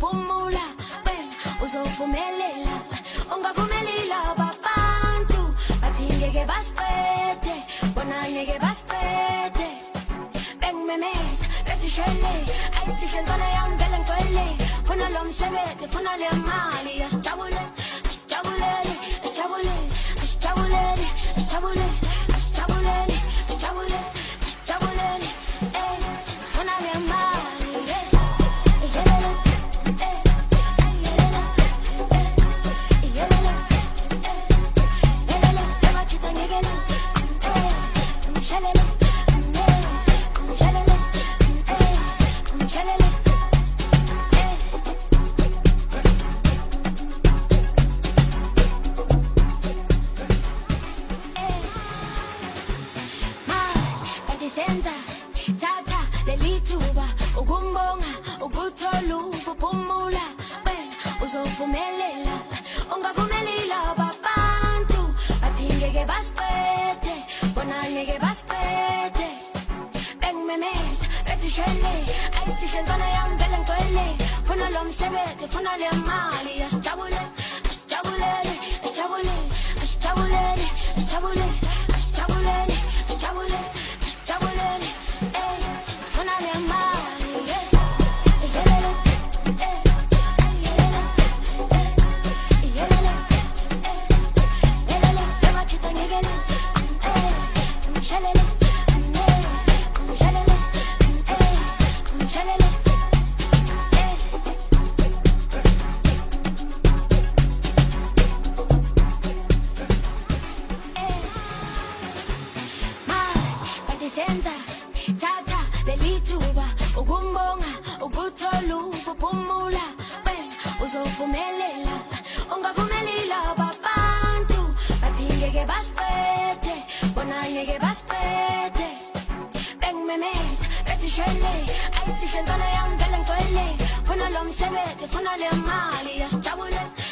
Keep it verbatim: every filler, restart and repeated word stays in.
upumula wena uzophumelela ungavumelila babantu bathi ngeke basiqede bona ngeke basiqede bengimemeza bethi shwele ayisihle ntwana yami vele ngigcwele funa lo msebenzi funa le mali asijabule asijabulele asijabule asijabulele asijabule asijabulele asijabule asijabulele eh sifuna le mali eh yelele eh yelele eh yelele eh yelele abachita ngekele eh mshelele eh mshelele eh mshelele senza tata lelithuba ukumbonga ukuthola ukuphumula wena uzophumelela ungavumelila babantu bathi ngeke basiqede bona ngeke basiqede bengimemeza bethi shwele ayisihle ntwana yami vele ngigcwele funa lo msebenzi funa le mali asijabule asijabulele asijabule asijabulele asijabule asijabulele asijabule senza tata lelithuba ukumbonga ukuthola ukuphumula wena uzophumelela ungavumelila babantu bathi ngeke basiqede bona ngeke basiqede bengimemeza bethi shwele ayisihle ntwana yami vele ngigcwele funa lo msebenzi funa le mali asijabule